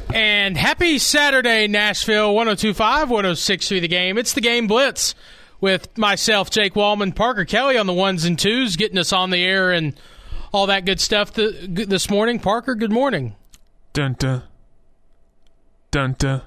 And happy Saturday, Nashville, 102.5, 106.3 The Game. It's the Game Blitz with myself, Jake Wallman, Parker Kelly on the ones and twos, getting us on the air and all that good stuff this morning. Parker, good morning. Dun-dun. Dun-dun.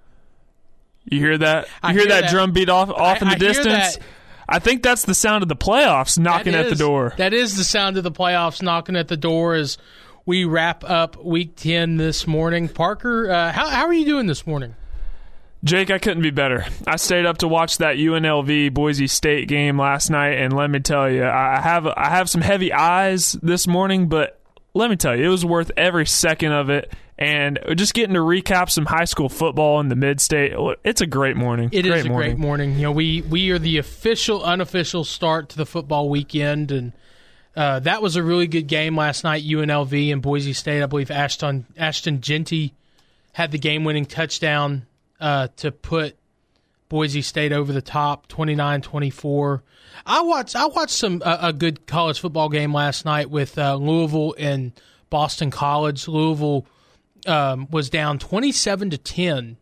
You hear that? You hear that drum beat off in the distance? I think that's the sound of the playoffs knocking at the door. That is the sound of the playoffs knocking at the door as we wrap up Week 10 this morning. Parker, how are you doing this morning? Jake, I couldn't be better. I stayed up to watch that UNLV Boise State game last night, and let me tell you, I have some heavy eyes this morning, but let me tell you, it was worth every second of it. And just getting to recap some high school football in the mid-state, it's a great morning. It is a great morning. You know, we are the official, unofficial start to the football weekend, and that was a really good game last night, UNLV and Boise State. I believe Ashton Jeanty had the game-winning touchdown to put Boise State over the top, 29-24. I watched a good college football game last night with Louisville and Boston College. Louisville was down 27-10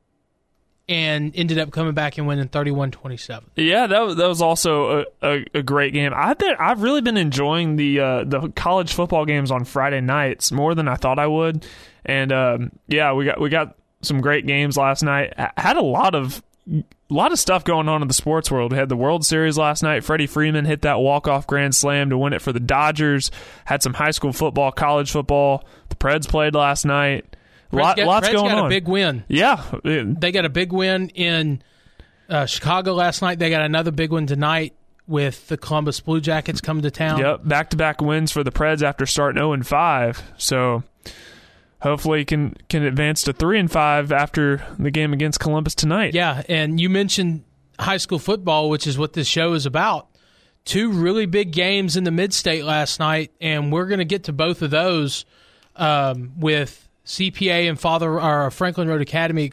and ended up coming back and winning 31-27. Yeah, that was also a great game. I've really been enjoying the college football games on Friday nights more than I thought I would. And we got some great games last night. Had a lot of stuff going on in the sports world. We had the World Series last night. Freddie Freeman hit that walk-off grand slam to win it for the Dodgers. Had some high school football, college football. The Preds played last night. Lots going on. Preds got a big win. Yeah. They got a big win in Chicago last night. They got another big one tonight with the Columbus Blue Jackets coming to town. Yep, back-to-back wins for the Preds after starting 0-5. So hopefully can advance to 3-5 after the game against Columbus tonight. Yeah, and you mentioned high school football, which is what this show is about. Two really big games in the mid-state last night, and we're going to get to both of those with CPA and Franklin Road Academy,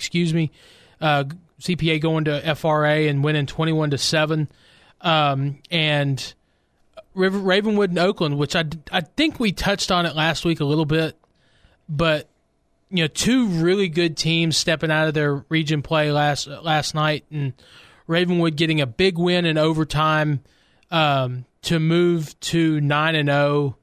CPA going to FRA and winning 21-7, and Ravenwood and Oakland, which I think we touched on it last week a little bit. But, you know, two really good teams stepping out of their region play last night, and Ravenwood getting a big win in overtime to move to 9-0.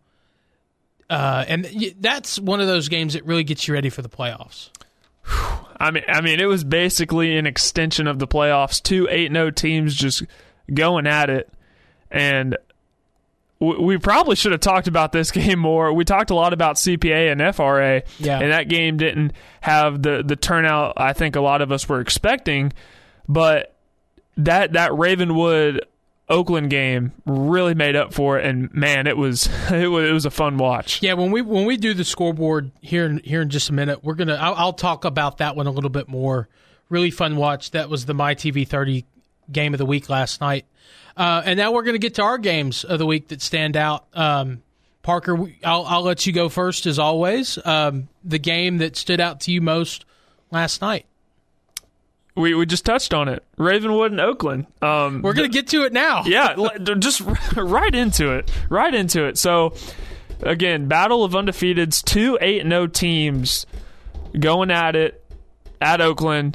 And that's one of those games that really gets you ready for the playoffs. I mean, it was basically an extension of the playoffs. Two 8-0 teams just going at it, and we probably should have talked about this game more. We talked a lot about CPA and FRA, and that game didn't have the turnout I think a lot of us were expecting. But that Ravenwood Oakland game really made up for it, and man, it was a fun watch. Yeah, when we do the scoreboard here in just a minute, I'll talk about that one a little bit more. Really fun watch. That was the MyTV 30 game of the week last night. And now we're going to get to our games of the week that stand out. Parker, I'll let you go first as always. The game that stood out to you most last night. We just touched on it. Ravenwood and Oakland. We're going to get to it now. Yeah, just right into it. Right into it. So, again, battle of undefeateds, two 8-0 teams going at it at Oakland.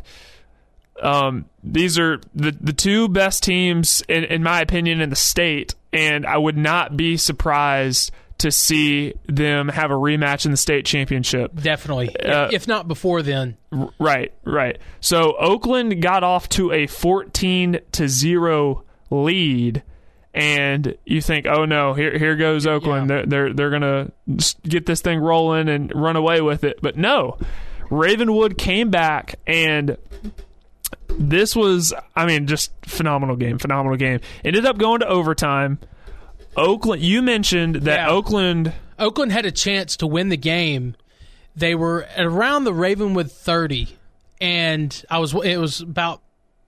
These are the two best teams, in my opinion, in the state, and I would not be surprised to see them have a rematch in the state championship. Definitely. If not before then. Right. So Oakland got off to a 14-0 lead, and you think, oh no, here goes Oakland. Yeah. They're gonna get this thing rolling and run away with it. But no, Ravenwood came back, and this was, just phenomenal game. Ended up going to overtime. Oakland, you mentioned that Oakland had a chance to win the game. They were at around the Ravenwood 30, and it was about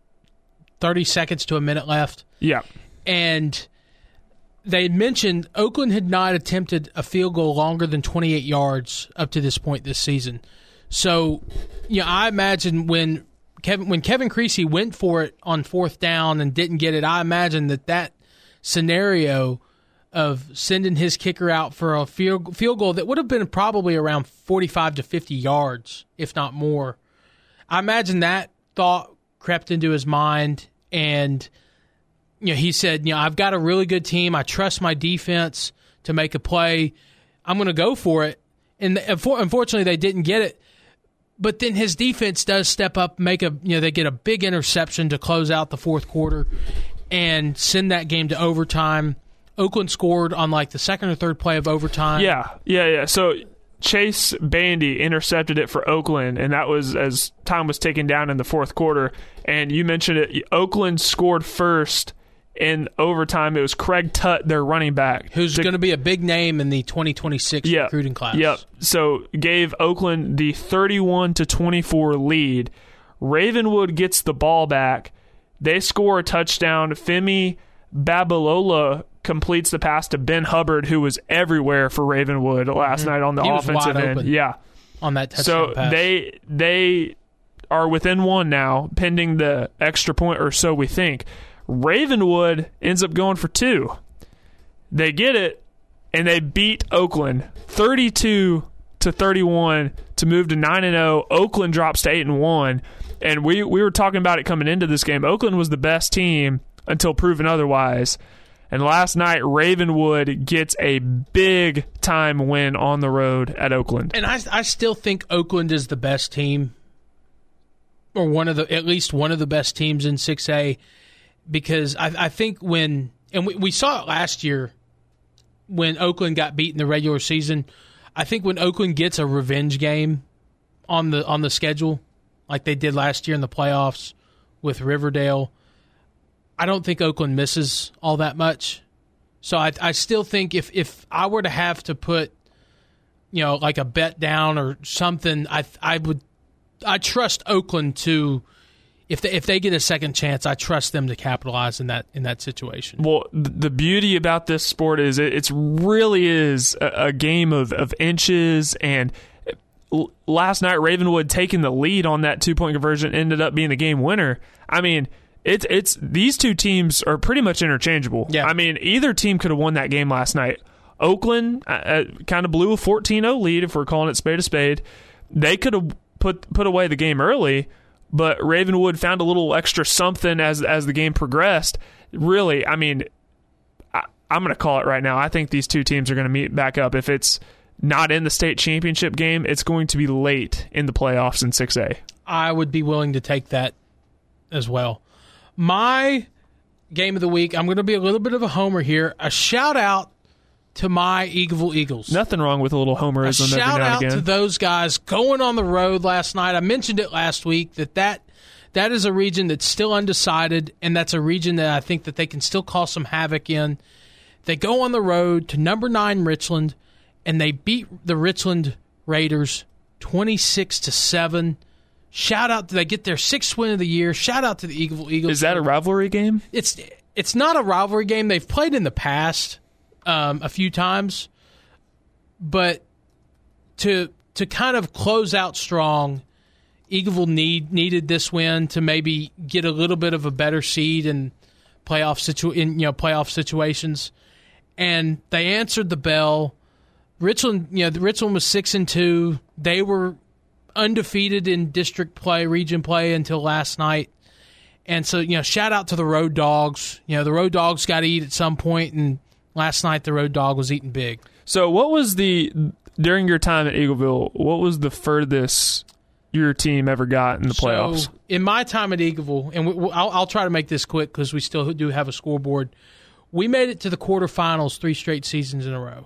30 seconds to a minute left. Yeah. And they mentioned Oakland had not attempted a field goal longer than 28 yards up to this point this season. So, I imagine when Kevin Creasy went for it on fourth down and didn't get it, I imagine that scenario of sending his kicker out for a field goal that would have been probably around 45 to 50 yards, if not more. I imagine that thought crept into his mind, and he said, I've got a really good team. I trust my defense to make a play. I'm going to go for it. And unfortunately, they didn't get it. But then his defense does step up, they get a big interception to close out the fourth quarter and send that game to overtime. Oakland scored on the second or third play of overtime. Yeah. So Chase Bandy intercepted it for Oakland, and that was as time was ticking down in the fourth quarter. And you mentioned it, Oakland scored first in overtime. It was Craig Tutt, their running back, who's going to be a big name in the 2026 recruiting class. Yep. So gave Oakland the 31-24 lead. Ravenwood gets the ball back. They score a touchdown. Femi Babalola completes the pass to Ben Hubbard, who was everywhere for Ravenwood last night on the offensive end. Yeah, on that touchdown pass. They are within one now, pending the extra point, or so we think. Ravenwood ends up going for two. They get it, and they beat Oakland 32-31 to move to 9-0. Oakland drops to 8-1, and we were talking about it coming into this game. Oakland was the best team until proven otherwise. And last night, Ravenwood gets a big-time win on the road at Oakland. And I still think Oakland is the best team, or at least one of the best teams in 6A. Because I think we saw it last year when Oakland got beat in the regular season. I think when Oakland gets a revenge game on the schedule, like they did last year in the playoffs with Riverdale, I don't think Oakland misses all that much. So I still think if I were to have to put, a bet down or something, I trust Oakland to. If they get a second chance, I trust them to capitalize in that situation. Well, the beauty about this sport is it really is a game of inches. And last night, Ravenwood taking the lead on that 2-point conversion ended up being the game winner. I mean, it's these two teams are pretty much interchangeable. Yeah. I mean, either team could have won that game last night. Oakland kind of blew a 14-0 lead, if we're calling it spade a spade. They could have put away the game early. But Ravenwood found a little extra something as the game progressed. Really, I mean, I'm going to call it right now. I think these two teams are going to meet back up. If it's not in the state championship game, it's going to be late in the playoffs in 6A. I would be willing to take that as well. My game of the week, I'm going to be a little bit of a homer here. A shout-out to my Eagleville Eagles. Nothing wrong with a little homerism every now and again. Shout out to those guys going on the road last night. I mentioned it last week that is a region that's still undecided, and that's a region that I think that they can still cause some havoc in. They go on the road to number 9 Richland, and they beat the Richland Raiders 26-7. Shout out, they get their 6th win of the year. Shout out to the Eagleville Eagles. Is that a rivalry game? It's not a rivalry game. They've played in the past. A few times, but to kind of close out strong, Eagleville needed this win to maybe get a little bit of a better seed in playoff situations, and they answered the bell. Richland was 6-2. They were undefeated in district play, region play until last night, and so shout out to the Road Dogs. The Road Dogs got to eat at some point, and last night, the Road Dog was eating big. So what was during your time at Eagleville, what was the furthest your team ever got in the playoffs? So in my time at Eagleville, and I'll try to make this quick because we still do have a scoreboard, we made it to the quarterfinals 3 straight seasons in a row.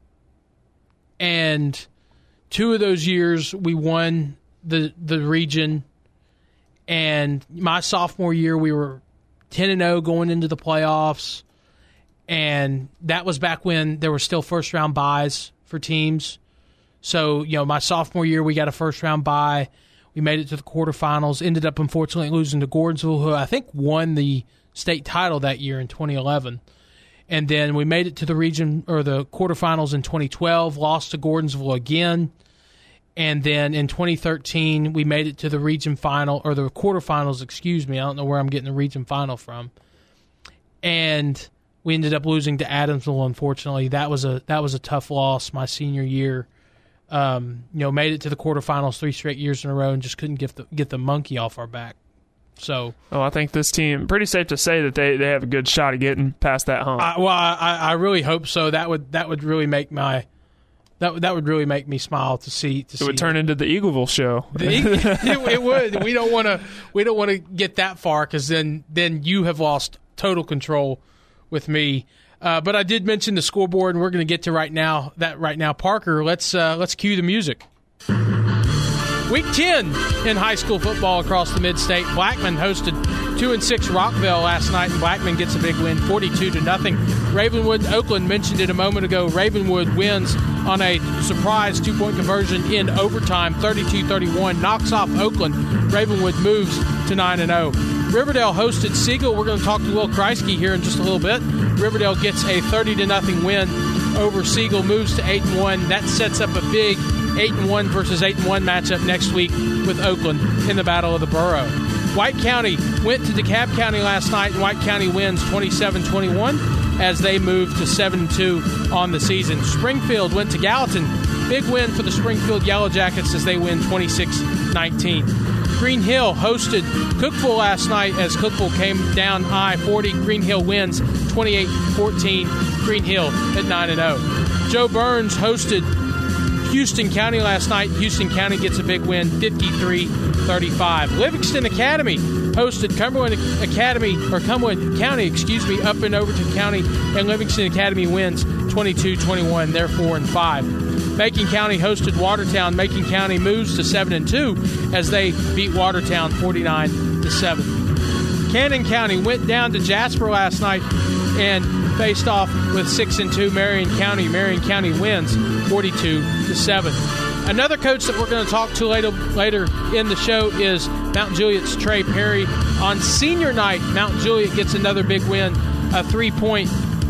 And 2 of those years, we won the region. And my sophomore year, we were 10-0 going into the playoffs. And that was back when there were still first-round byes for teams. So, my sophomore year, we got a first-round bye. We made it to the quarterfinals, ended up, unfortunately, losing to Gordonsville, who I think won the state title that year in 2011. And then we made it to the region or the quarterfinals in 2012, lost to Gordonsville again. And then in 2013, we made it to the region final, or the quarterfinals, excuse me. I don't know where I'm getting the region final from. And We ended up losing to Adamsville, unfortunately. That was a tough loss my senior year. Made it to the quarterfinals 3 straight years in a row and just couldn't get the monkey off our back. So, I think this team, pretty safe to say that they have a good shot of getting past that hump. I really hope so. That would really make that would really make me smile to see. It would turn into the Eagleville show. It would. We don't want to get that far because then you have lost total control with me. But I did mention the scoreboard, and we're going to get to right now. Parker, let's cue the music. Week 10 in high school football across the mid-state. Blackman hosted 2-6 Rockville last night, and Blackman gets a big win, 42-0. Ravenwood, Oakland, mentioned it a moment ago. Ravenwood wins on a surprise 2-point conversion in overtime, 32-31. Knocks off Oakland. Ravenwood moves to 9-0. Riverdale hosted Siegel. We're going to talk to Will Kreisky here in just a little bit. Riverdale gets a 30-0 win over Siegel, moves to 8-1. That sets up a big 8-1 versus 8-1 matchup next week with Oakland in the Battle of the Borough. White County went to DeKalb County last night, and White County wins 27-21 as they move to 7-2 on the season. Springfield went to Gallatin. Big win for the Springfield Yellow Jackets as they win 26-19. Green Hill hosted Cookeville last night as Cookeville came down I-40. Green Hill wins 28-14. Green Hill at 9-0. Joe Burns hosted Houston County last night. Houston County gets a big win, 53-35. Livingston Academy hosted Cumberland County, up in Overton County, and Livingston Academy wins 22-21. They're 4-5. Macon County hosted Watertown. Macon County moves to 7-2 as they beat Watertown 49-7. Cannon County went down to Jasper last night and faced off with 6-2 Marion County. Marion County wins 42-7. Another coach that we're going to talk to later in the show is Mount Juliet's Trey Perry. On senior night, Mount Juliet gets another big win, a 3-point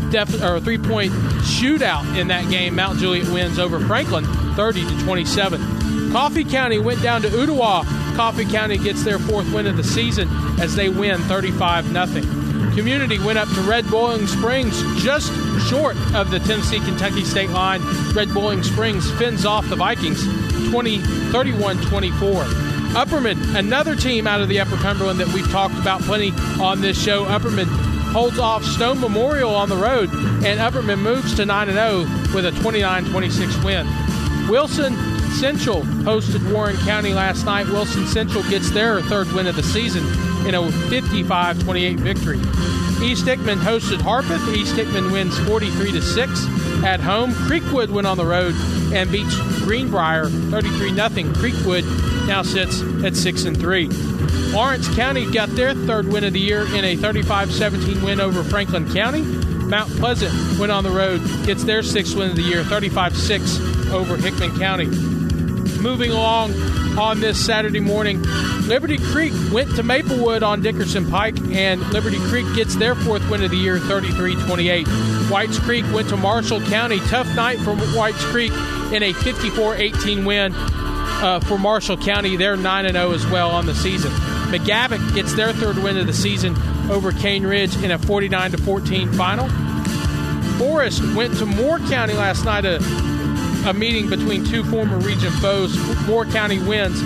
shootout in that game. Mount Juliet wins over Franklin 30-27. Coffee County went down to Ottawa. Coffee County gets their 4th win of the season as they win 35-0. Community went up to Red Boiling Springs, just short of the Tennessee-Kentucky state line. Red Boiling Springs fins off the Vikings 31-24. Upperman, another team out of the Upper Cumberland that we've talked about plenty on this show. Upperman holds off Stone Memorial on the road, and Upperman moves to 9-0 with a 29-26 win. Wilson Central hosted Warren County last night. Wilson Central gets their 3rd win of the season in a 55-28 victory. East Hickman hosted Harpeth. East Hickman wins 43-6 at home. Creekwood went on the road and beats Greenbrier 33-0. Creekwood now sits at 6-3. Lawrence County got their 3rd win of the year in a 35-17 win over Franklin County. Mount Pleasant went on the road, gets their 6th win of the year, 35-6 over Hickman County. Moving along on this Saturday morning, Liberty Creek went to Maplewood on Dickerson Pike, and Liberty Creek gets their 4th win of the year, 33-28. Whites Creek went to Marshall County. Tough night for Whites Creek in a 54-18 win for Marshall County. They're 9-0 as well on the season. McGavock gets their 3rd win of the season over Cane Ridge in a 49-14 final. Forest went to Moore County last night, a meeting between two former region foes. Moore County wins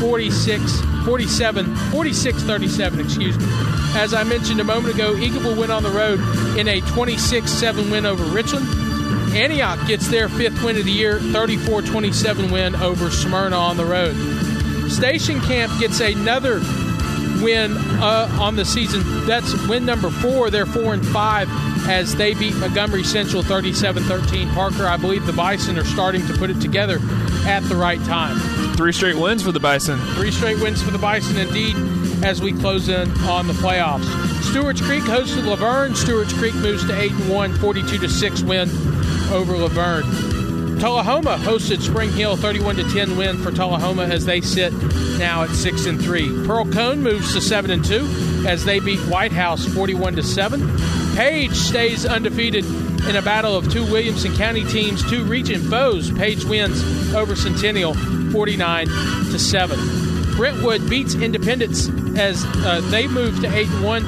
46-37, As I mentioned a moment ago, Eagleville went on the road in a 26-7 win over Richland. Antioch gets their 5th win of the year, 34-27 win over Smyrna on the road. Station Camp gets another win on the season. That's win number 4. They're 4-5 as they beat Montgomery Central 37-13. Parker, I believe the Bison are starting to put it together at the right time. 3 straight wins for the Bison. 3 straight wins for the Bison, indeed, as we close in on the playoffs. Stewart's Creek hosted Laverne. Stewart's Creek moves to 8-1, 42-6 win over Laverne. Tullahoma hosted Spring Hill, 31-10 win for Tullahoma as they sit now at 6-3. Pearl Cone moves to 7-2 as they beat White House 41-7. Page stays undefeated in a battle of 2 Williamson County teams, 2 region foes. Page wins over Centennial 49-7. Brentwood beats Independence as they move to 8-1,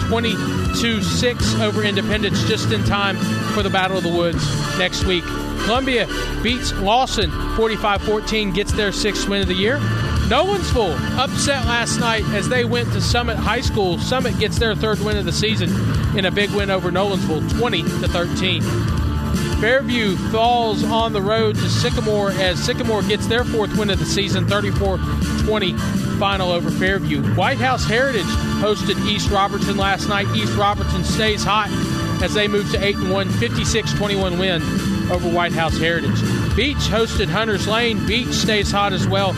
20-6 over Independence, just in time for the Battle of the Woods next week. Columbia beats Lawson 45-14, gets their 6th win of the year. Nolensville upset last night as they went to Summit High School. Summit gets their 3rd win of the season in a big win over Nolensville, 20-13. Fairview falls on the road to Sycamore as Sycamore gets their 4th win of the season, 34-20 final over Fairview. White House Heritage hosted East Robertson last night. East Robertson stays hot as they move to 8-1, 56-21 win over White House Heritage. Beach hosted Hunters Lane. Beach stays hot as well,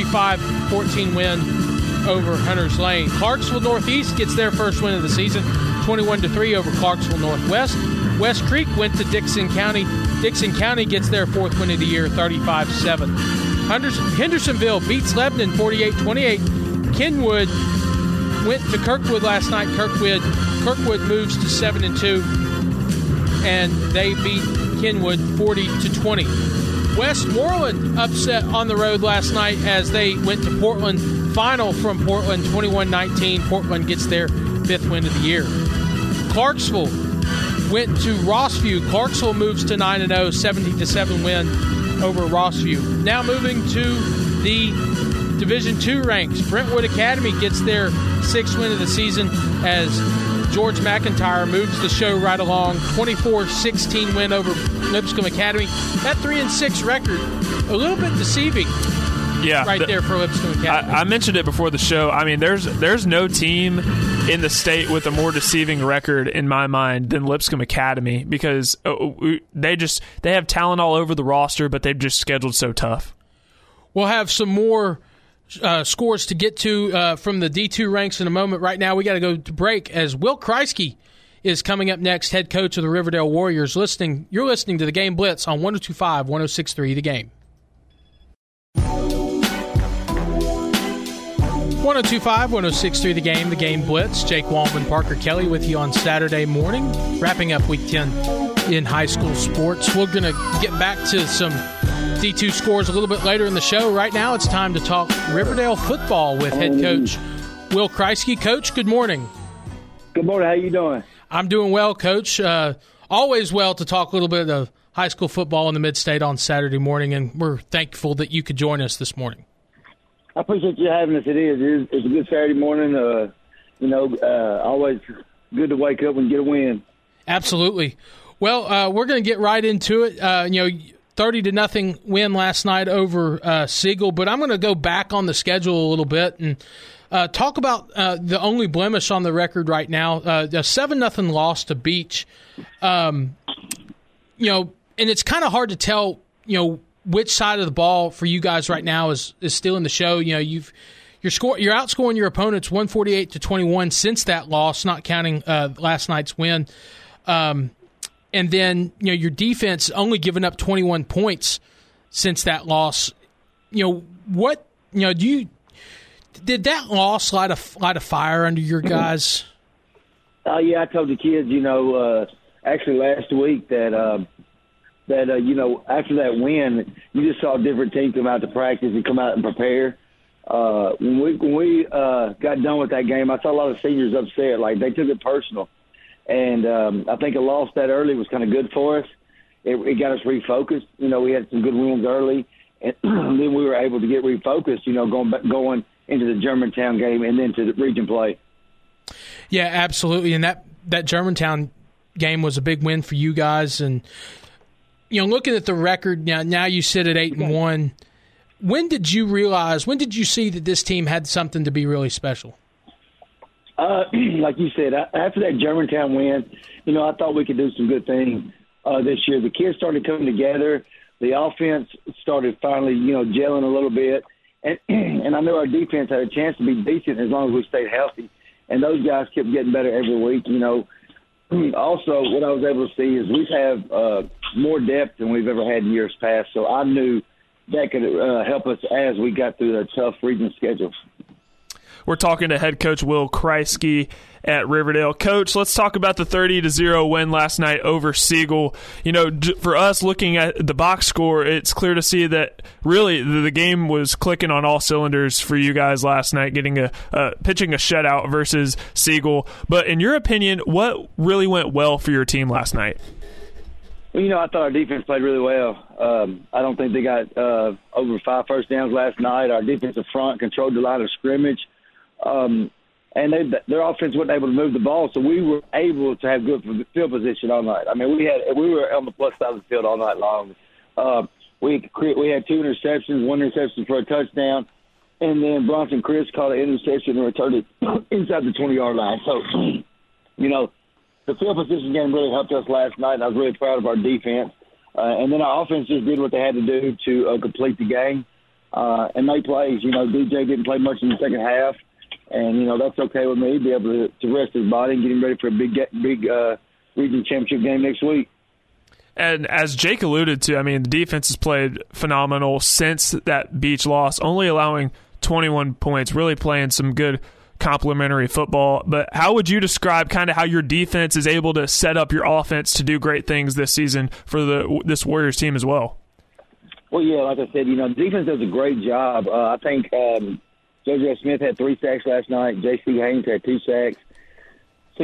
35-14 win over Hunters Lane. Clarksville Northeast gets their 1st win of the season, 21-3 over Clarksville Northwest. West Creek went to Dixon County. Dixon County gets their 4th win of the year, 35-7. Hendersonville beats Lebanon 48-28. Kenwood went to Kirkwood last night. Kirkwood moves to 7-2, and they beat Kenwood 40-20. Westmoreland upset on the road last night as they went to Portland. Final from Portland, 21-19. Portland gets their 5th win of the year. Clarksville went to Rossview. Clarksville moves to 9-0, 70-7 win over Rossview. Now moving to the Division II ranks. Brentwood Academy gets their 6th win of the season as George McIntyre moves the show right along. 24-16 win over Lipscomb Academy. That 3-6 record, a little bit deceiving. Yeah, there for Lipscomb Academy. I mentioned it before the show. I mean, there's no team in the state with a more deceiving record in my mind than Lipscomb Academy because they have talent all over the roster, but they've just scheduled so tough. We'll have some more scores to get to from the D2 ranks in a moment. Right now, we got to go to break as Will Kreisky is coming up next, head coach of the Riverdale Warriors. You're listening to the Game Blitz on 102.5, 106.3 The Game. 102.5, 106.3 The Game Blitz. Jake Wallman, Parker Kelly with you on Saturday morning, wrapping up Week 10 in high school sports. We're going to get back to some D2 scores a little bit later in the show. Right now, it's time to talk Riverdale football with head coach Will Kreisky. Coach, good morning. Good morning. How you doing? I'm doing well, Coach. Always well to talk a little bit of high school football in the Mid-State on Saturday morning, and we're thankful that you could join us this morning. I appreciate you having us. It's a good Saturday morning. Always good to wake up and get a win. Absolutely. Well, we're going to get right into it. 30-0 win last night over Siegel, but I'm going to go back on the schedule a little bit and talk about the only blemish on the record right now, a 7-0 loss to Beach. And it's kind of hard to tell, which side of the ball for you guys right now is still in the show. You're outscoring your opponents 148-21 since that loss, not counting last night's win. And then your defense only giving up 21 points since that loss. Did that loss light a fire under your guys? Yeah, I told the kids, actually last week that after that win, you just saw different teams come out to practice and come out and prepare. When we got done with that game, I saw a lot of seniors upset. Like, they took it personal. And I think a loss that early was kind of good for us. It got us refocused. We had some good wins early, and then we were able to get refocused, going into the Germantown game and then to the region play. Yeah, absolutely. And that Germantown game was a big win for you guys. And looking at the record now you sit at 8-1. When did you see that this team had something to be really special? Like you said, after that Germantown win, I thought we could do some good things this year. The kids started coming together. The offense started finally, gelling a little bit. And I knew our defense had a chance to be decent as long as we stayed healthy. And those guys kept getting better every week, Also, what I was able to see is we have more depth than we've ever had in years past. So I knew that could help us as we got through a tough region schedule. We're talking to head coach Will Kreisky at Riverdale. Coach, let's talk about the 30-0 win last night over Siegel. You know, for us looking at the box score, it's clear to see that really the game was clicking on all cylinders for you guys last night, getting pitching a shutout versus Siegel. But in your opinion, what really went well for your team last night? Well, I thought our defense played really well. I don't think they got over 5 first downs last night. Our defensive front controlled the line of scrimmage. And their offense wasn't able to move the ball, so we were able to have good field position all night. I mean, we were on the plus side of the field all night long. We had 2 interceptions, 1 interception for a touchdown, and then Bronson Chris caught an interception and returned it inside the 20-yard line. So, the field position game really helped us last night, and I was really proud of our defense. And then our offense just did what they had to do to complete the game and make plays. DJ didn't play much in the second half. And, that's okay with me, be able to rest his body and get him ready for a big region championship game next week. And as Jake alluded to, I mean, the defense has played phenomenal since that Beach loss, only allowing 21 points, really playing some good complementary football. But how would you describe kind of how your defense is able to set up your offense to do great things this season for this Warriors team as well? Well, yeah, like I said, the defense does a great job. I think JoJo Smith had 3 sacks last night. J.C. Haynes had 2 sacks. So,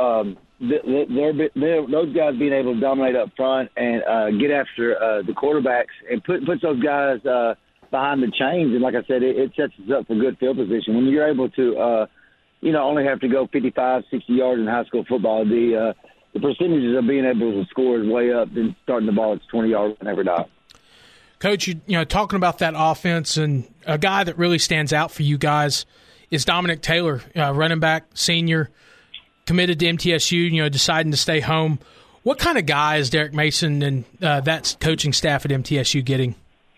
those guys being able to dominate up front and get after the quarterbacks and put those guys behind the chains. And like I said, it sets us up for good field position. When you're able to, only have to go 55, 60 yards in high school football, the percentages of being able to score is way up than starting the ball at 20 yards and never die. Coach, talking about that offense, and a guy that really stands out for you guys is Dominic Taylor, running back, senior, committed to MTSU, deciding to stay home. What kind of guy is Derek Mason and that coaching staff at MTSU getting?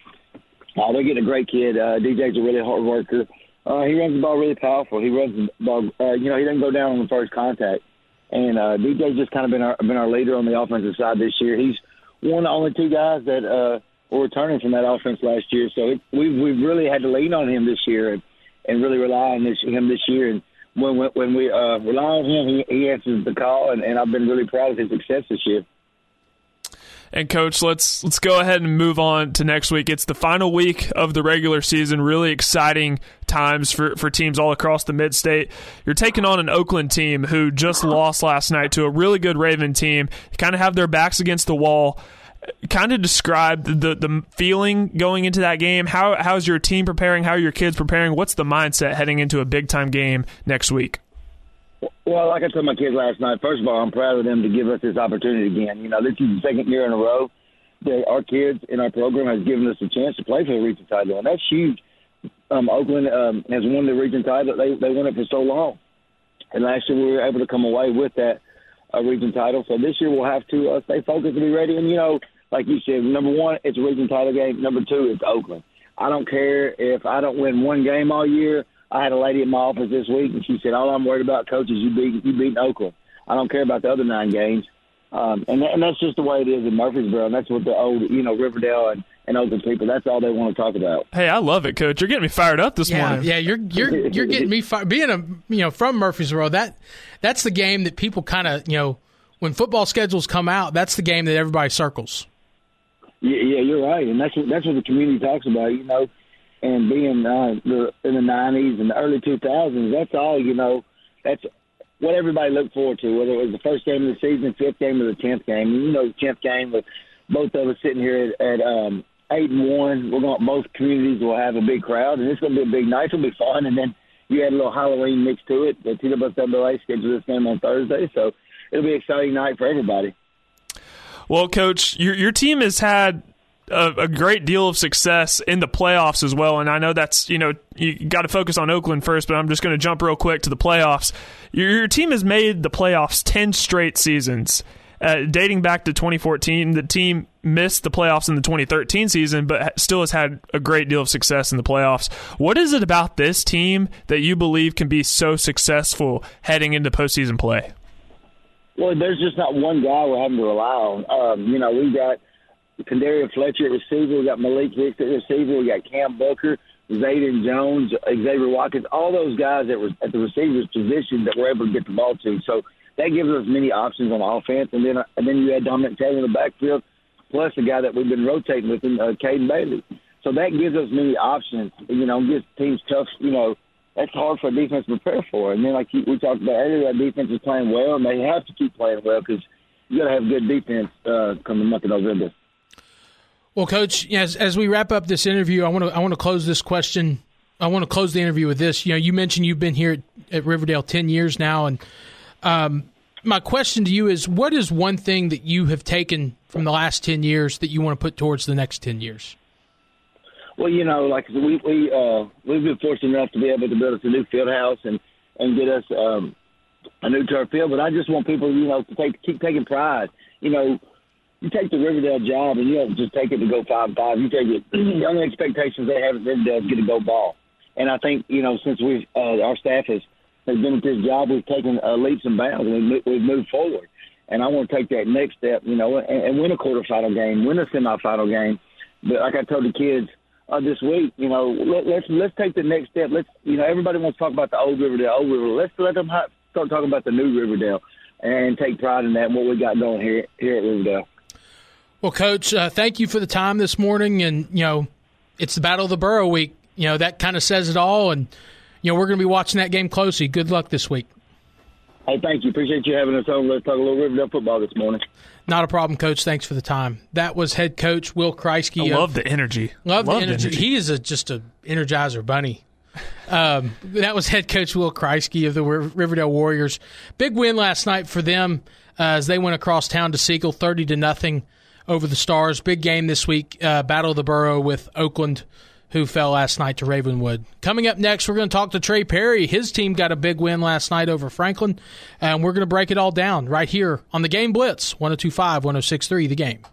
Oh, they're getting a great kid. DJ's a really hard worker. He runs the ball really powerful. He runs the ball, he doesn't go down on the first contact. And DJ's just kind of been our leader on the offensive side this year. He's one of the only 2 guys that were returning from that offense last year. So we've really had to lean on him this year and really rely on him this year. And when we rely on him, he answers the call, and I've been really proud of his success this year. And, Coach, let's go ahead and move on to next week. It's the final week of the regular season, really exciting times for teams all across the mid-state. You're taking on an Oakland team who just lost last night to a really good Raven team. You kind of have their backs against the wall. Kind of describe the feeling going into that game. How's your team preparing? How are your kids preparing? What's the mindset heading into a big-time game next week? Well, like I told my kids last night, first of all, I'm proud of them to give us this opportunity again. This is the 2nd year in a row that our kids in our program has given us a chance to play for the region title, and that's huge. Oakland has won the region title. They won it for so long. And last year we were able to come away with that region title. So this year we'll have to stay focused and be ready. And, like you said, number 1, it's a region title game. Number 2, it's Oakland. I don't care if I don't win one game all year. I had a lady in my office this week, and she said, all I'm worried about, Coach, is you beating Oakland. I don't care about the other 9 games. And that's just the way it is in Murfreesboro, and that's what the old, Riverdale and Oakland people, that's all they want to talk about. Hey, I love it, Coach. You're getting me fired up this morning. Yeah, you're getting me fired. Being from Murfreesboro, that's the game that people kind of, when football schedules come out, that's the game that everybody circles. Yeah, you're right, and that's what the community talks about, and being in the 90s and the early 2000s. That's all, that's what everybody looked forward to, whether it was the first game of the season, 5th game, or the 10th game. And the 10th game with both of us sitting here at 8-1. Both communities will have a big crowd, and it's going to be a big night. It'll be fun, and then you add a little Halloween mix to it. The TWSAA scheduled this game on Thursday, so it'll be an exciting night for everybody. Well, Coach, your team has had a great deal of success in the playoffs as well, and I know that's, you got to focus on Oakland first, but I'm just going to jump real quick to the playoffs. Your team has made the playoffs 10 straight seasons. Dating back to 2014, the team missed the playoffs in the 2013 season, but still has had a great deal of success in the playoffs. What is it about this team that you believe can be so successful heading into postseason play? Well, there's just not one guy we're having to rely on. We got Kendaria Fletcher at receiver. We got Malik Hicks at receiver. We got Cam Booker. Zayden Jones, Xavier Watkins, all those guys that were at the receivers position that were able to get the ball to. So that gives us many options on offense. And then you add Dominic Taylor in the backfield, plus the guy that we've been rotating with, Caden Bailey. So that gives us many options, gives teams tough, that's hard for a defense to prepare for. And then like we talked about earlier, that defense is playing well, and they have to keep playing well because you got to have good defense come the month of November. Well, Coach, as we wrap up this interview, I want to close this question. I want to close the interview with this. You mentioned you've been here at Riverdale 10 years now, and my question to you is, what is one thing that you have taken from the last 10 years that you want to put towards the next 10 years? Well, like we've been fortunate enough to be able to build us a new field house and get us a new turf field. But I just want people, to keep taking pride. You take the Riverdale job and you don't just take it to go 5-5. You take it. The only expectations they have at Riverdale is get a go ball. And I think since our staff has been at this job, we've taken leaps and bounds and we've moved forward. And I want to take that next step, and win a quarterfinal game, win a semifinal game. But like I told the kids this week, let's take the next step. Let's, everybody wants to talk about the old Riverdale. Let's let them start talking about the new Riverdale and take pride in that and what we got going here at Riverdale. Well, Coach, thank you for the time this morning. And, it's the Battle of the Borough week. That kind of says it all. And, we're going to be watching that game closely. Good luck this week. Hey, thank you. Appreciate you having us on. Let's talk a little Riverdale football this morning. Not a problem, Coach. Thanks for the time. That was head coach Will Kreisky. I love the energy. Love the energy. He is just a Energizer bunny. That was head coach Will Kreisky of the Riverdale Warriors. Big win last night for them as they went across town to Siegel, 30-0 over the Stars. Big game this week, Battle of the Borough with Oakland, who fell last night to Ravenwood. Coming up next, we're going to talk to Trey Perry. His team got a big win last night over Franklin, and we're going to break it all down right here on the Game Blitz, 102.5, 106.3, The Game.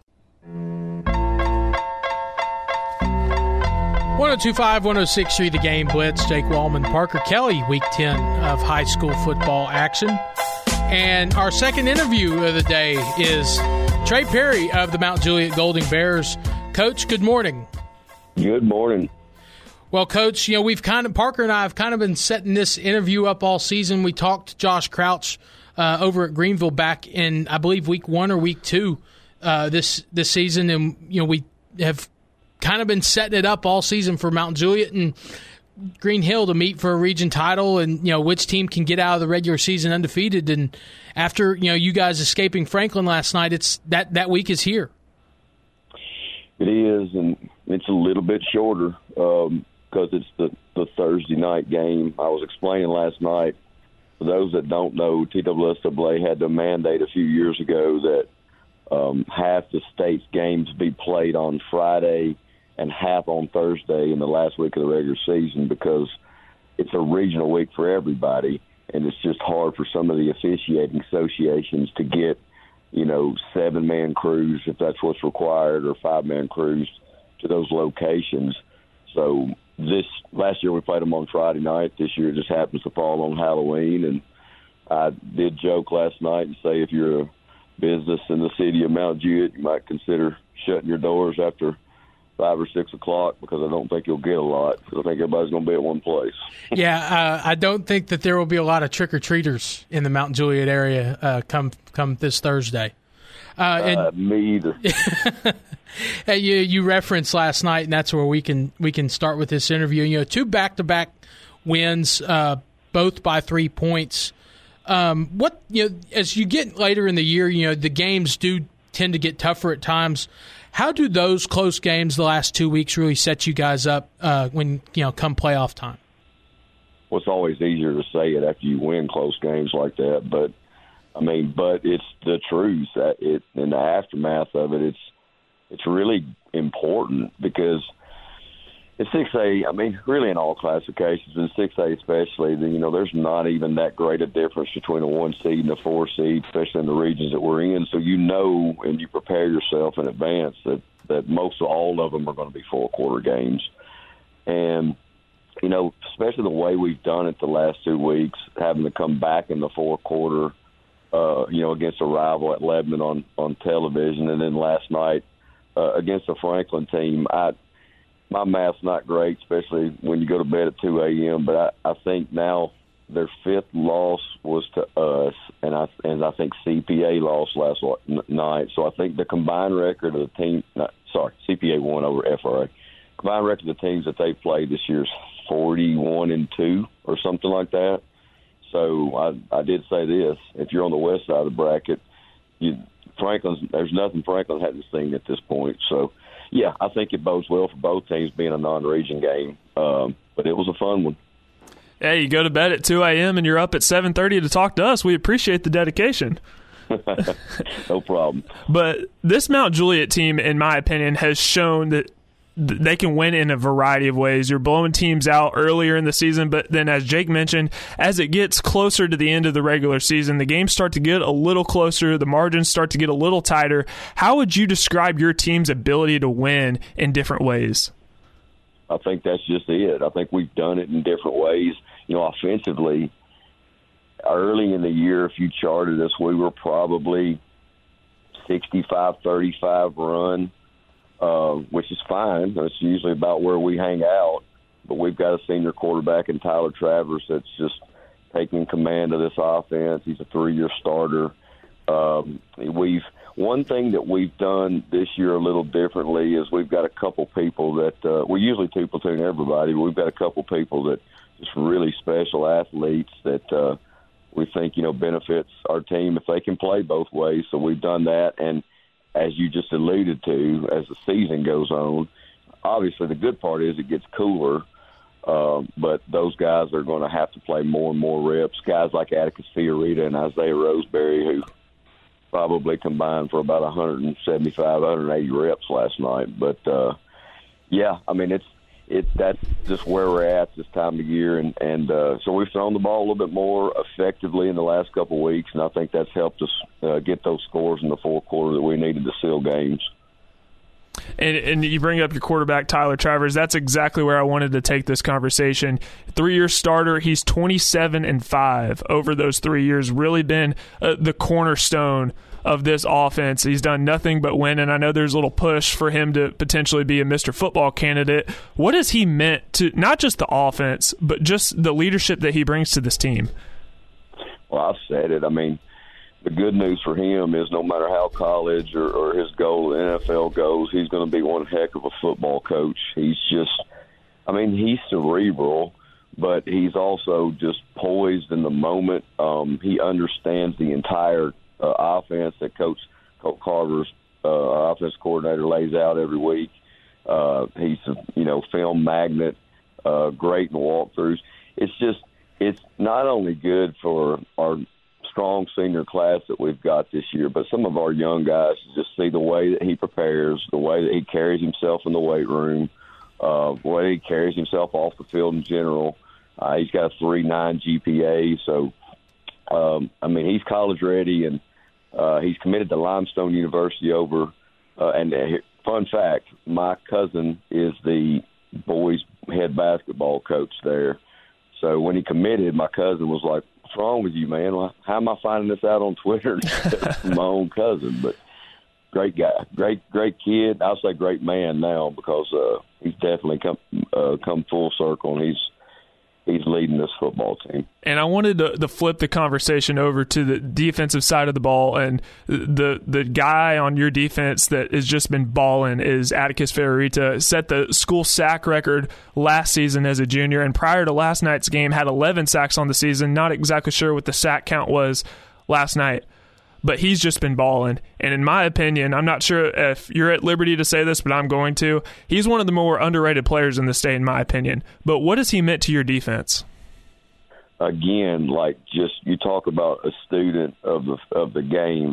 102.5, 106.3, The Game Blitz. Jake Wallman, Parker Kelly, Week 10 of high school football action. And our second interview of the day is Trey Perry of the Mount Juliet Golding Bears. Coach, good morning. Good morning. Well, Coach, Parker and I have kind of been setting this interview up all season. We talked to Josh Crouch over at Greenville back in, I believe, Week 1 or Week 2 this season, and we have kind of been setting it up all season for Mount Juliet and Green Hill to meet for a region title, and which team can get out of the regular season undefeated. And after you guys escaping Franklin last night, it's that week is here. It is, and it's a little bit shorter because it's the Thursday night game. I was explaining last night, for those that don't know, TWSAA had to mandate a few years ago that half the state's games be played on Friday and half on Thursday in the last week of the regular season because it's a regional week for everybody, and it's just hard for some of the officiating associations to get 7-man crews, if that's what's required, or 5-man crews to those locations. So last year we played them on Friday night. This year it just happens to fall on Halloween. And I did joke last night and say if you're a business in the city of Mount Juliet, you might consider shutting your doors after 5 or 6 o'clock because I don't think you'll get a lot. I think everybody's going to be at one place. Yeah, I don't think that there will be a lot of trick-or-treaters in the Mount Juliet area come this Thursday. Me either. Hey, you referenced last night, and that's where we can start with this interview. 2 back-to-back wins, both by 3 points. As you get later in the year, the games do tend to get tougher at times. How do those close games the last 2 weeks really set you guys up when come playoff time? Well, it's always easier to say it after you win close games like that, but it's the truth. In the aftermath of it, it's really important because in 6A, really in all classifications, in 6A especially, there's not even that great a difference between a 1 seed and a 4 seed, especially in the regions that we're in. So and you prepare yourself in advance that most of all of them are going to be 4-quarter games. And, especially the way we've done it the last 2 weeks, having to come back in the 4th quarter, against a rival at Lebanon on television, and then last night against the Franklin team, my math's not great, especially when you go to bed at 2 a.m., but I think now their 5th loss was to us, and I think CPA lost last night. So I think the combined record of the team CPA won over FRA. Combined record of the teams that they played this year is 41-2 or something like that. So I did say this: if you're on the west side of the bracket, there's nothing Franklin hadn't seen at this point. So, yeah, I think it bodes well for both teams being a non-region game. But it was a fun one. Hey, you go to bed at 2 a.m. and you're up at 7:30 to talk to us. We appreciate the dedication. No problem. But this Mount Juliet team, in my opinion, has shown that they can win in a variety of ways. You're blowing teams out earlier in the season, but then as Jake mentioned, as it gets closer to the end of the regular season, the games start to get a little closer, the margins start to get a little tighter. How would you describe your team's ability to win in different ways? I think that's just it. I think we've done it in different ways. Offensively, early in the year, if you charted us, we were probably 65-35 run, which is fine. That's usually about where we hang out. But we've got a senior quarterback in Tyler Travers that's just taking command of this offense. He's a 3-year starter. One thing that we've done this year a little differently is we've got a couple people that we usually two platoon everybody, but we've got a couple people that just really special athletes that we think benefits our team if they can play both ways. So we've done that, and as you just alluded to, as the season goes on, obviously the good part is it gets cooler. But those guys are going to have to play more and more reps. Guys like Atticus Fiorita and Isaiah Roseberry, who probably combined for about 175, 180 reps last night. But, that's just where we're at this time of year. And so we've thrown the ball a little bit more effectively in the last couple of weeks, and I think that's helped us get those scores in the fourth quarter that we needed to seal games. And you bring up your quarterback, Tyler Travers. That's exactly where I wanted to take this conversation. 3-year starter. He's 27-5 over those 3 years. Really been the cornerstone of this offense. He's done nothing but win, and I know there's a little push for him to potentially be a Mr. Football candidate. What has he meant to not just the offense, but just the leadership that he brings to this team? Well, I've said it. I mean, the good news for him is no matter how college or his goal in the NFL goes, he's going to be one heck of a football coach. He's cerebral, but he's also just poised in the moment. He understands the entire offense that Coach Carver's offense coordinator lays out every week. He's a film magnet, great in walkthroughs. It's not only good for our strong senior class that we've got this year, but some of our young guys just see the way that he prepares, the way that he carries himself in the weight room, the way he carries himself off the field in general. He's got a 3.9 GPA, so he's college ready, and he's committed to Limestone University over. Fun fact: my cousin is the boys' head basketball coach there. So when he committed, my cousin was like, "What's wrong with you, man? Well, how am I finding this out on Twitter?" From my own cousin, but great guy, great kid. I'll say great man now because he's definitely come full circle, and he's leading this football team. And I wanted to flip the conversation over to the defensive side of the ball, and the guy on your defense that has just been balling is Atticus Fiorita. Set the school sack record last season as a junior, and prior to last night's game had 11 sacks on the season. Not exactly sure what the sack count was last night, but he's just been balling. And in my opinion, I'm not sure if you're at liberty to say this, but I'm going to. He's one of the more underrated players in the state, in my opinion. But what has he meant to your defense? Again, you talk about a student of the game.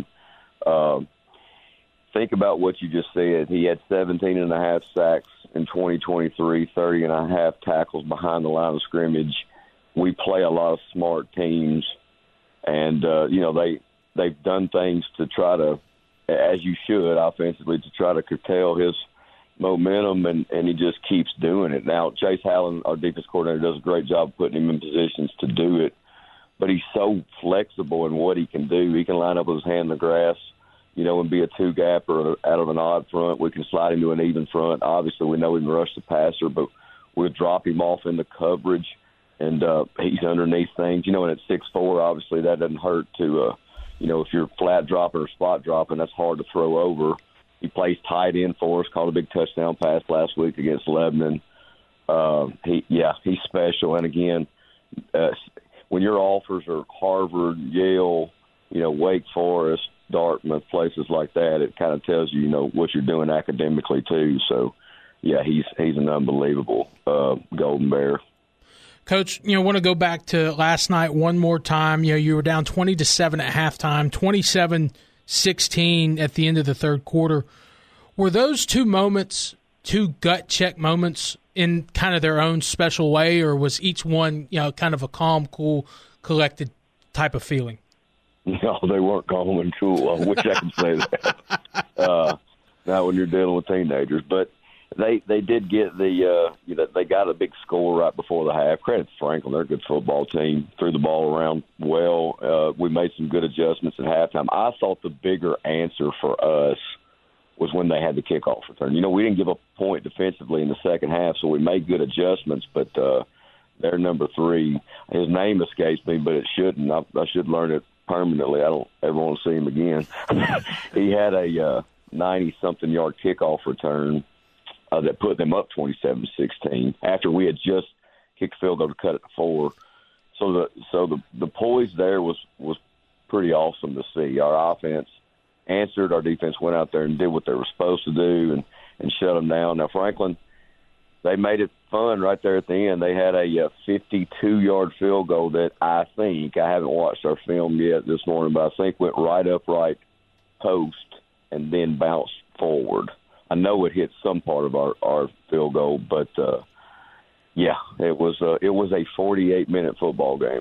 Think about what you just said. He had 17.5 sacks in 2023, 30.5 tackles behind the line of scrimmage. We play a lot of smart teams, and they've done things to try to, as you should, offensively, to try to curtail his momentum, and he just keeps doing it. Now, Chase Hallen, our defense coordinator, does a great job putting him in positions to do it, but he's so flexible in what he can do. He can line up with his hand in the grass and be a two-gap or out of an odd front. We can slide him to an even front. Obviously, we know we can rush the passer, but we'll drop him off in the coverage, and he's underneath things. And at 6'4", obviously that doesn't hurt to, if you're flat dropping or spot dropping, that's hard to throw over. He plays tight end for us, caught a big touchdown pass last week against Lebanon. He's special. And, again, when your offers are Harvard, Yale, Wake Forest, Dartmouth, places like that, it kind of tells you, what you're doing academically too. So, yeah, he's an unbelievable Golden Bear. Coach, I want to go back to last night one more time. You were down 20-7 at halftime, 27-16 at the end of the third quarter. Were those two moments two gut check moments in kind of their own special way, or was each one, kind of a calm, cool, collected type of feeling? No, they weren't calm and cool. I wish I could say that. Not when you're dealing with teenagers. But they did get they got a big score right before the half. Credit to Franklin. They're a good football team. Threw the ball around well. We made some good adjustments at halftime. I thought the bigger answer for us was when they had the kickoff return. We didn't give a point defensively in the second half, so we made good adjustments, but their number 3, his name escapes me, but it shouldn't. I should learn it permanently. I don't ever want to see him again. He had a 90-something yard kickoff return that put them up 27-16 after we had just kicked field goal to cut it to 4. So the poise there was pretty awesome to see. Our offense answered. Our defense went out there and did what they were supposed to do and shut them down. Now, Franklin, they made it fun right there at the end. They had a 52-yard field goal that I haven't watched our film yet this morning, but I think went right upright post and then bounced forward. I know it hit some part of our field goal, but it was a 48-minute football game.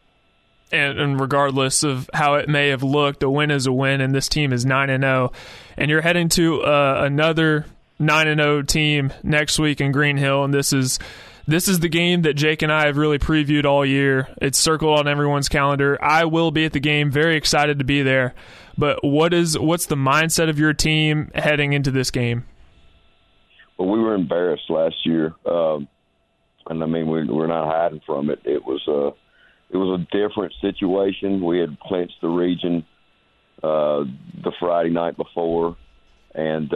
And regardless of how it may have looked, a win is a win, and this team is 9-0. And you're heading to another 9-0 team next week in Green Hill, and this is the game that Jake and I have really previewed all year. It's circled on everyone's calendar. I will be at the game, very excited to be there. But what's the mindset of your team heading into this game? Well, we were embarrassed last year, and we're not hiding from it. It was a different situation. We had clinched the region the Friday night before, and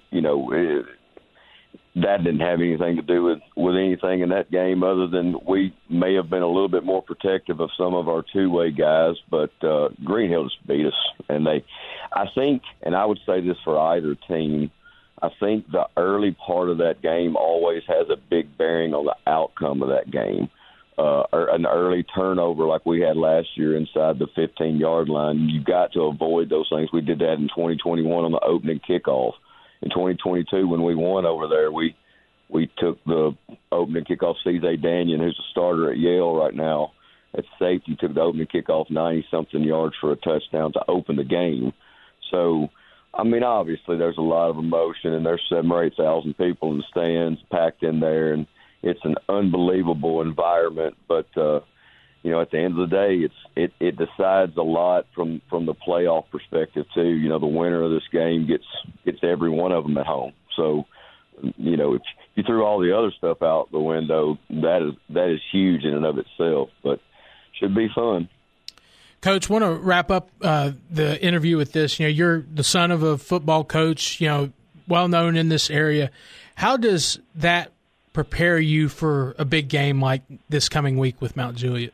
that didn't have anything to do with anything in that game other than we may have been a little bit more protective of some of our two-way guys, but Green Hill just beat us. And I think, and I would say this for either team, I think the early part of that game always has a big bearing on the outcome of that game. An early turnover like we had last year inside the 15-yard line, you've got to avoid those things. We did that in 2021 on the opening kickoff. In 2022, when we won over there, we took the opening kickoff. C.J. Daniel, who's a starter at Yale right now, at safety, took the opening kickoff 90-something yards for a touchdown to open the game. So, obviously there's a lot of emotion, and there's 7,000 or 8,000 people in the stands packed in there, and it's an unbelievable environment. But, at the end of the day, it decides a lot from the playoff perspective too. The winner of this game gets every one of them at home. So, if you threw all the other stuff out the window, that is huge in and of itself. But should be fun. Coach, want to wrap up the interview with this. You're the son of a football coach, well known in this area. How does that prepare you for a big game like this coming week with Mount Juliet?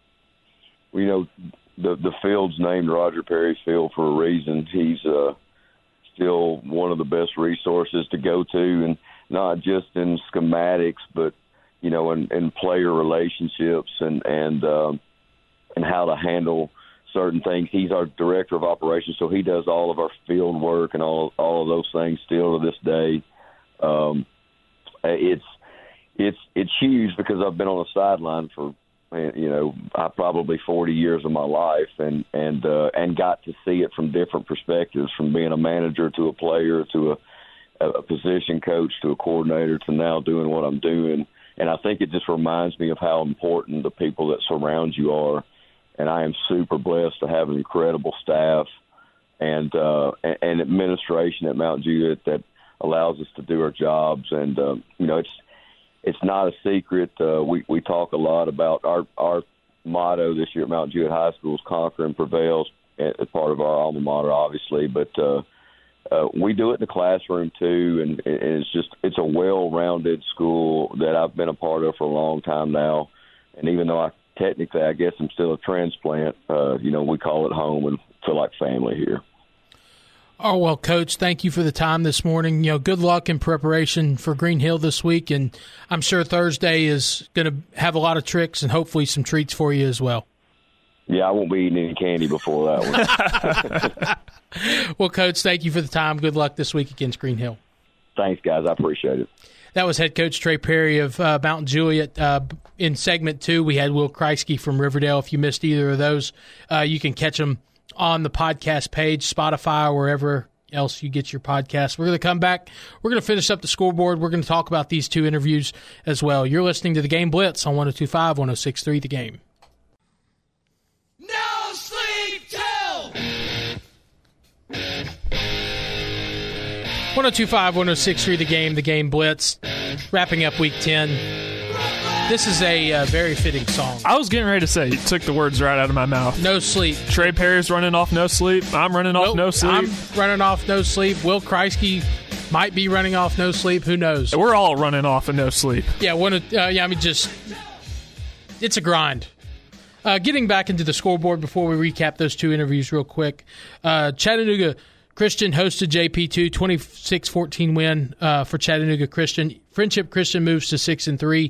The field's named Roger Perry Field for a reason. He's still one of the best resources to go to, and not just in schematics, but in player relationships and how to handle certain things. He's our director of operations, so he does all of our field work and all of those things still to this day. It's huge because I've been on the sideline for probably 40 years of my life, and got to see it from different perspectives, from being a manager to a player to a position coach to a coordinator to now doing what I'm doing. And I think it just reminds me of how important the people that surround you are. And I am super blessed to have an incredible staff and administration at Mount Juliet that allows us to do our jobs. And it's not a secret. We talk a lot about our motto this year at Mount Juliet High School is "Conquer and Prevails," as part of our alma mater, obviously, but we do it in the classroom too, and it's a well-rounded school that I've been a part of for a long time now. And even though technically I guess I'm still a transplant, we call it home and feel like family here. Oh, well, Coach, thank you for the time this morning. Good luck in preparation for Green Hill this week, and I'm sure Thursday is going to have a lot of tricks and hopefully some treats for you as well. Yeah, I won't be eating any candy before that one. Well, Coach, thank you for the time. Good luck this week against Green Hill. Thanks, guys. I appreciate it. That was head coach Trey Perry of Mount Juliet. In segment 2, we had Will Kreisky from Riverdale. If you missed either of those, you can catch them on the podcast page, Spotify, or wherever else you get your podcast. We're going to come back. We're going to finish up the scoreboard. We're going to talk about these 2 interviews as well. You're listening to The Game Blitz on 102.5, 106.3 The Game. No sleep till 102.5, 106.3 The Game Blitz. Wrapping up Week 10. This is a very fitting song. I was getting ready to say, you took the words right out of my mouth. No sleep. Trey Perry's running off no sleep. I'm running off no sleep. I'm running off no sleep. Will Kreisky might be running off no sleep. Who knows? We're all running off of no sleep. Yeah, it's a grind. Getting back into the scoreboard before we recap those 2 interviews real quick. Chattanooga Christian hosted JP2, 26-14 win for Chattanooga Christian. Friendship Christian moves to 6-3,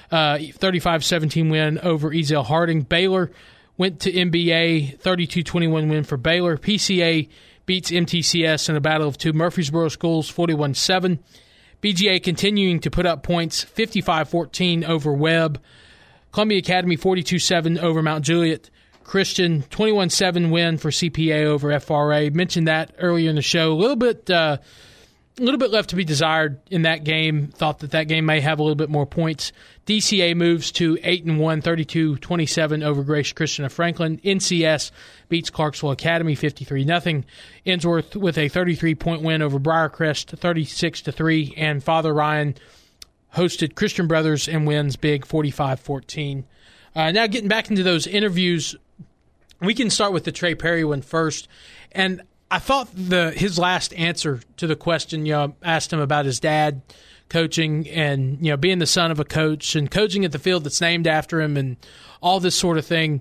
35-17 win over Ezell Harding. Baylor went to NBA, 32-21 win for Baylor. PCA beats MTCS in a battle of 2 Murfreesboro schools, 41-7. BGA continuing to put up points, 55-14 over Webb. Columbia Academy 42-7 over Mount Juliet. Christian 21-7 win for CPA over FRA. Mentioned that earlier in the show. A little bit left to be desired in that game. Thought that game may have a little bit more points. DCA moves to 8-1, 32-27 over Grace Christian of Franklin. NCS beats Clarksville Academy 53-0. Ensworth with a 33-point win over Briarcrest 36-3, and Father Ryan hosted Christian Brothers and wins big 45-14. Now getting back into those interviews, we can start with the Trey Perry one first. And I thought his last answer to the question, asked him about his dad coaching and, being the son of a coach and coaching at the field that's named after him and all this sort of thing.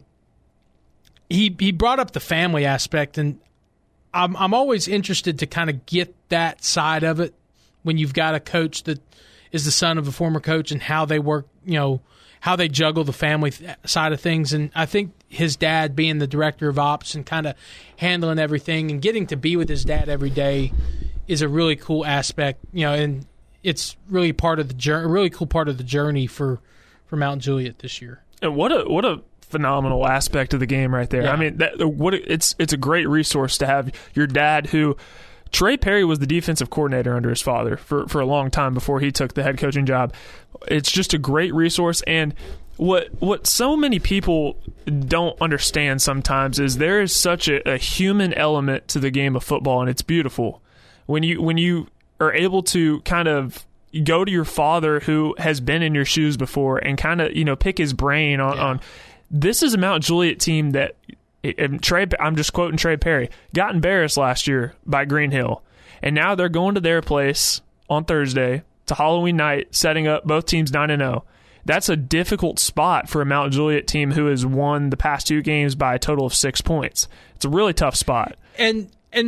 He brought up the family aspect, and I'm always interested to kind of get that side of it when you've got a coach that is the son of a former coach and how they work, how they juggle the family side of things. And I think his dad being the director of ops and kind of handling everything and getting to be with his dad every day is a really cool aspect, and it's really part of the journey, a really cool part of the journey for Mount Juliet this year. And what a phenomenal aspect of the game right there. Yeah. I mean, it's a great resource to have your dad, who Trey Perry was the defensive coordinator under his father for a long time before he took the head coaching job. It's just a great resource. And what so many people don't understand sometimes is there is such a human element to the game of football, and it's beautiful. When you are able to kind of go to your father who has been in your shoes before and kind of, pick his brain on this is a Mount Juliet team that I'm just quoting Trey Perry, got embarrassed last year by Green Hill. And now they're going to their place on Thursday to Halloween night, setting up both teams 9-0. That's a difficult spot for a Mount Juliet team who has won the past 2 games by a total of 6 points. It's a really tough spot. And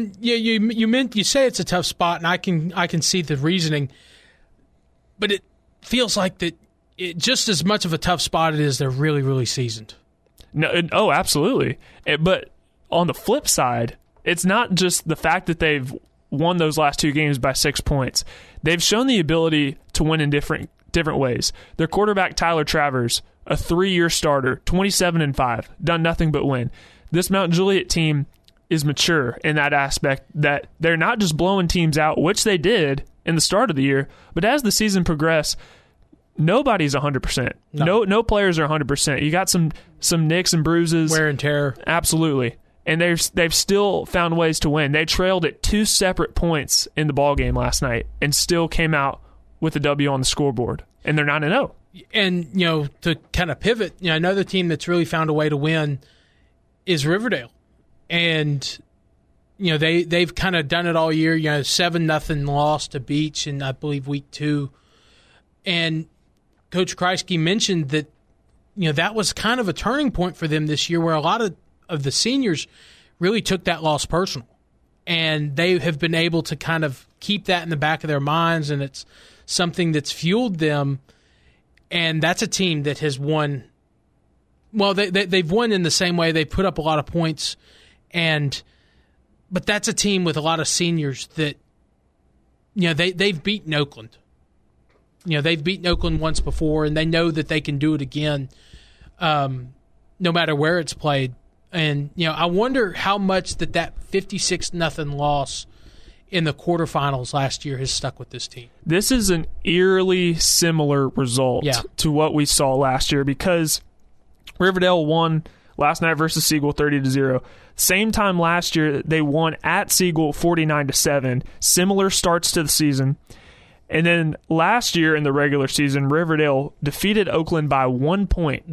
you say it's a tough spot, and I can see the reasoning, but it feels like that it just as much of a tough spot it is they're really, really seasoned. No, absolutely. But on the flip side, it's not just the fact that they've won those last 2 games by 6 points. They've shown the ability to win in different ways. Their quarterback, Tyler Travers, a 3-year starter, 27-5, done nothing but win. This Mount Juliet team is mature in that aspect, that they're not just blowing teams out, which they did in the start of the year, but as the season progressed, nobody's 100%. No players are 100%. You got some nicks and bruises. Wear and tear. Absolutely. and they've still found ways to win. They trailed at 2 separate points in the ball game last night and still came out with a W on the scoreboard, and they're 9-0. And, to kind of pivot, another team that's really found a way to win is Riverdale. And, they've kind of done it all year, 7-0 loss to Beach in, I believe, week 2. And Coach Kreisky mentioned that, that was kind of a turning point for them this year where a lot of the seniors really took that loss personal. And they have been able to kind of keep that in the back of their minds, and it's something that's fueled them. And that's a team that has won. Well, they've won in the same way. They put up a lot of points, but that's a team with a lot of seniors that, they've beaten Oakland. They've beaten Oakland once before, and they know that they can do it again, no matter where it's played. And I wonder how much that 56-0 loss in the quarterfinals last year has stuck with this team. This is an eerily similar result to what we saw last year, because Riverdale won last night versus Siegel 30-0. Same time last year, they won at Siegel 49-7. Similar starts to the season. And then last year in the regular season, Riverdale defeated Oakland by 1 point,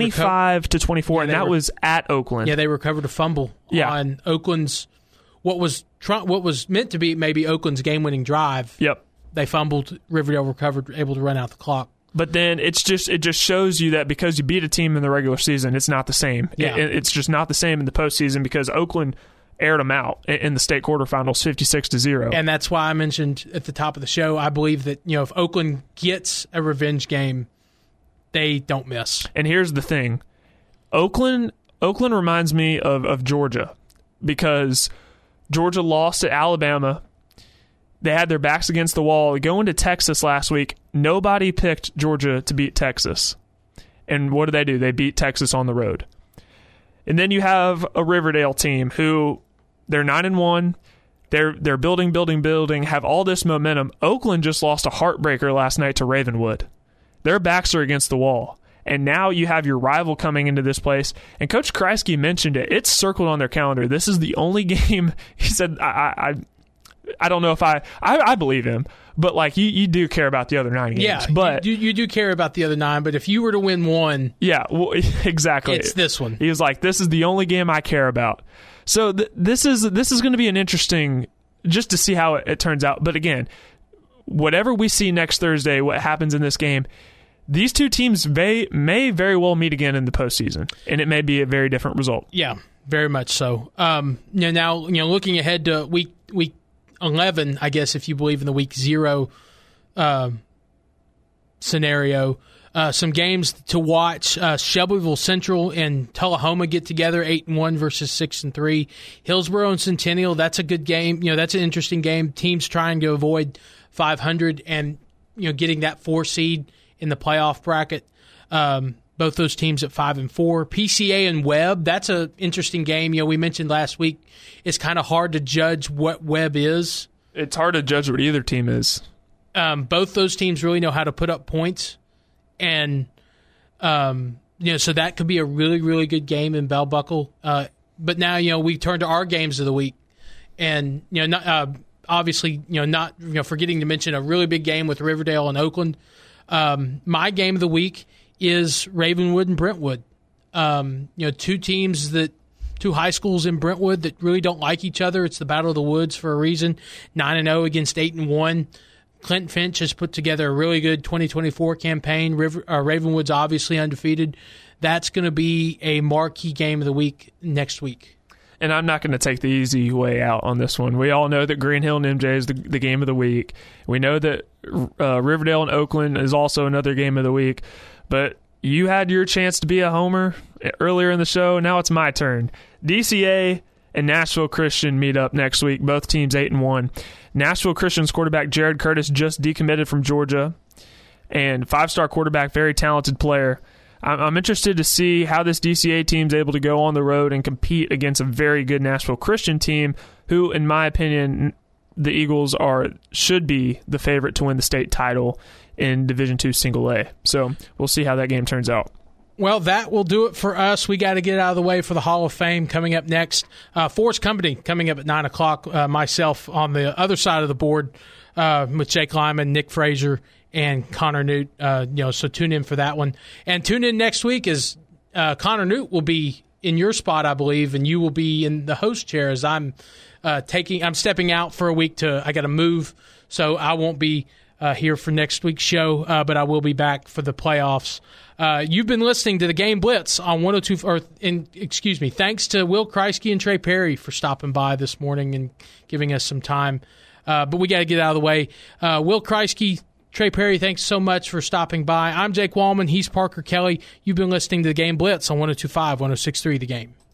25-24, and that was at Oakland. Yeah, they recovered a fumble on Oakland's what was meant to be maybe Oakland's game-winning drive. Yep. They fumbled, Riverdale recovered, able to run out the clock. But then it just shows you that because you beat a team in the regular season, it's not the same. Yeah. It's just not the same in the postseason because Oakland aired them out in the state quarterfinals 56-0. And that's why I mentioned at the top of the show, I believe that if Oakland gets a revenge game, they don't miss. And here's the thing. Oakland reminds me of Georgia, because Georgia lost to Alabama. They had their backs against the wall. Going to Texas last week, nobody picked Georgia to beat Texas. And what do? They beat Texas on the road. And then you have a Riverdale team who they're 9-1. They're building, have all this momentum. Oakland just lost a heartbreaker last night to Ravenwood. Their backs are against the wall. And now you have your rival coming into this place. And Coach Kreisky mentioned it. It's circled on their calendar. This is the only game. He said, I don't know if I believe him, but like you do care about the other 9 games. Yeah, but you do care about the other 9, but if you were to win one, yeah, well, exactly, it's this one. He was like, this is the only game I care about. So this is going to be an interesting, just to see how it turns out. But again, whatever we see next Thursday, what happens in this game, these two teams may very well meet again in the postseason, and it may be a very different result. Yeah, very much so. Now looking ahead to week 11, I guess, if you believe in the week 0 scenario, some games to watch. Shelbyville Central and Tullahoma get together, 8-1 versus 6-3. Hillsborough and Centennial, that's a good game. That's an interesting game. Teams trying to avoid 500 and getting that 4 seed in the playoff bracket. Both those teams at 5-4. PCA and Webb, that's an interesting game. We mentioned last week it's kind of hard to judge what Webb is. It's hard to judge what either team is. Both those teams really know how to put up points, and so that could be a really, really good game in Bell Buckle. But now we turn to our games of the week, and obviously not forgetting to mention a really big game with Riverdale and Oakland. My game of the week is Ravenwood and Brentwood. Two high schools in Brentwood that really don't like each other. It's the Battle of the Woods for a reason. 9-0 against 8-1. Clinton Finch has put together a really good 2024 campaign. Ravenwood's obviously undefeated. That's going to be a marquee game of the week next week. And I'm not going to take the easy way out on this one. We all know that Green Hill and MJ is the game of the week. We know that Riverdale and Oakland is also another game of the week. But you had your chance to be a homer earlier in the show. Now it's my turn. DCA and Nashville Christian meet up next week. Both teams 8-1. Nashville Christian's quarterback Jared Curtis just decommitted from Georgia, and 5-star quarterback, very talented player. I'm interested to see how this DCA team's able to go on the road and compete against a very good Nashville Christian team, who, in my opinion, the Eagles should be the favorite to win the state title in Division II Single A. So we'll see how that game turns out. Well, that will do it for us. We got to get out of the way for the Hall of Fame coming up next. Force Company coming up at 9 o'clock. Myself on the other side of the board with Jake Lyman, Nick Frazier, and Connor Newt. So tune in for that one. And tune in next week as Connor Newt will be in your spot, I believe, and you will be in the host chair as I'm stepping out for a week I got to move, so I won't be here for next week's show, but I will be back for the playoffs. You've been listening to the Game Blitz on 102. Thanks to Will Kreisky and Trey Perry for stopping by this morning and giving us some time. But we got to get out of the way. Will Kreisky, Trey Perry, thanks so much for stopping by. I'm Jake Wallman. He's Parker Kelly. You've been listening to the Game Blitz on 102.5, 106.3 The Game.